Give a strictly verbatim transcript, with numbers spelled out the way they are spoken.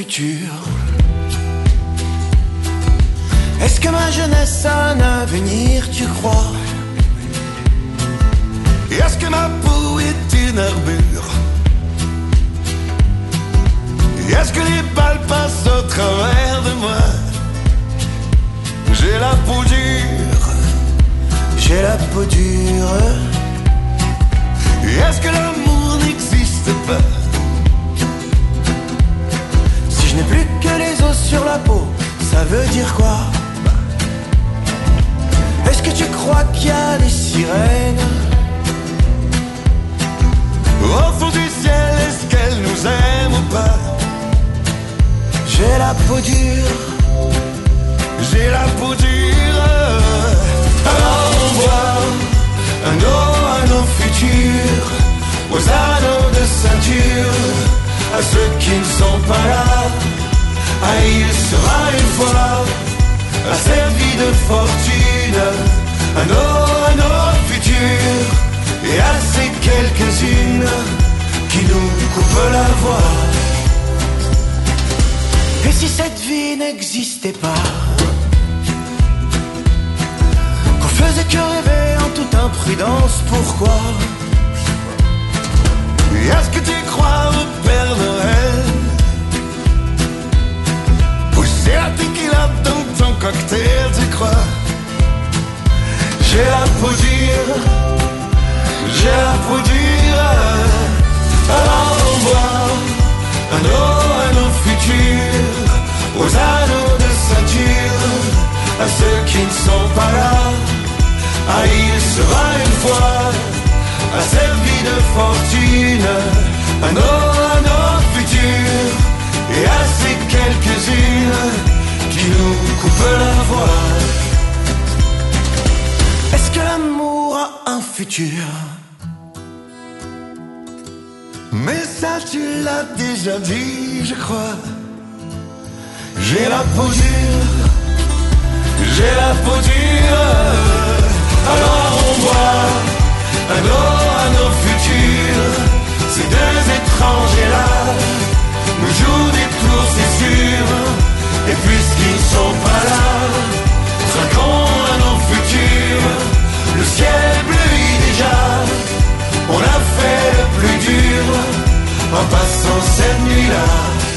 futur. Est-ce que ma jeunesse a un avenir, tu crois? Est-ce que ma peau est une armure? Est-ce que les balles passent au travers de moi? J'ai la peau dure, j'ai la peau dure. Est-ce que l'amour n'existe pas? Si je n'ai plus que les os sur la peau, ça veut dire quoi? Est-ce que tu crois qu'il y a des sirènes au fond du ciel? Est-ce qu'elles nous aiment ou pas? J'ai la peau dure, j'ai la peau dure. Alors on voit un dos à nos futurs, aux anneaux de ceinture, à ceux qui ne sont pas là. Ah, il sera une fois asservi de fortune, un dos à nos futurs, et à ces quelques-unes qui nous coupent la voie. Et si cette vie n'existait pas, qu'on faisait que rêver en toute imprudence, pourquoi? Est-ce que tu crois au Père Noël? Ou c'est la tequila dans ton cocktail, tu crois? J'ai la peau dure, j'ai la peau dure. Alors on voit un dos à nos futurs, aux anneaux de ceinture, à ceux qui ne sont pas là. Ah, il sera une fois asservi de fortune, un dos à nos futurs, et à ces quelques-unes qui nous coupent la voie. Est-ce que l'amour a un futur? Mais ça tu l'as déjà dit, je crois. J'ai la peau dure, j'ai la peau dure. Alors on voit un dos à nos futurs, ces deux étrangers-là nous jouent des tours, c'est sûr. Et puisqu'ils ne sont pas là, trinquons à nos futurs. Le ciel bleuit déjà, on a fait le plus dur en passant cette nuit-là.